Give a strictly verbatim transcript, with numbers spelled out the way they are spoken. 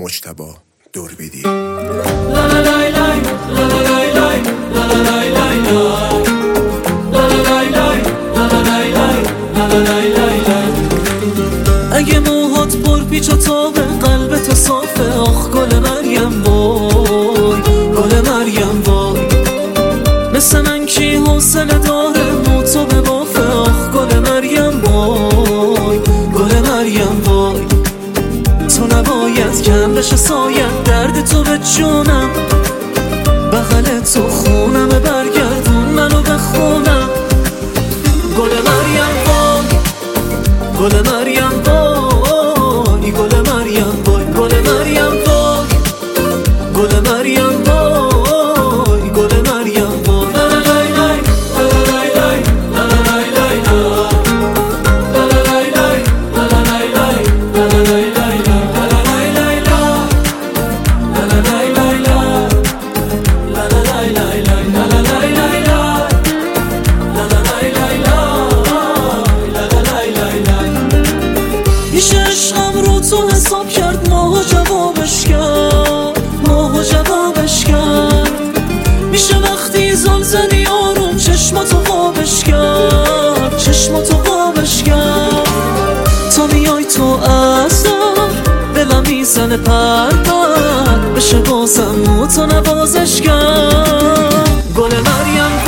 مجتبی دوربیدی. اگه موهات پر پیچ و تابه قلبت صافه، آخ گل مریم وای، گل مریم وای. مثل من کی حوصله داره موتو به بافه، آخ گل مریم وای، گل مریم وای. تو نباید کم بشه سایت درد تو به جونم، بغل تو خونم برگردون منو بخونم. گل مریم وای، گل مریم وای، گل مریم وای، گل مریم وای، گل مریم وای، گل مریم وای. میشه عشقم رو تو حساب کرد، ماهو جوابش کرد، ماهو جوابش کرد. میشه وقتی زل زدی آروم چشماتو خوابش کرد، چشماتو خوابش کرد. تا میای تو اصلا دلم میزنه پر پر، بشه بازم تو نوازش کرد. گل مریم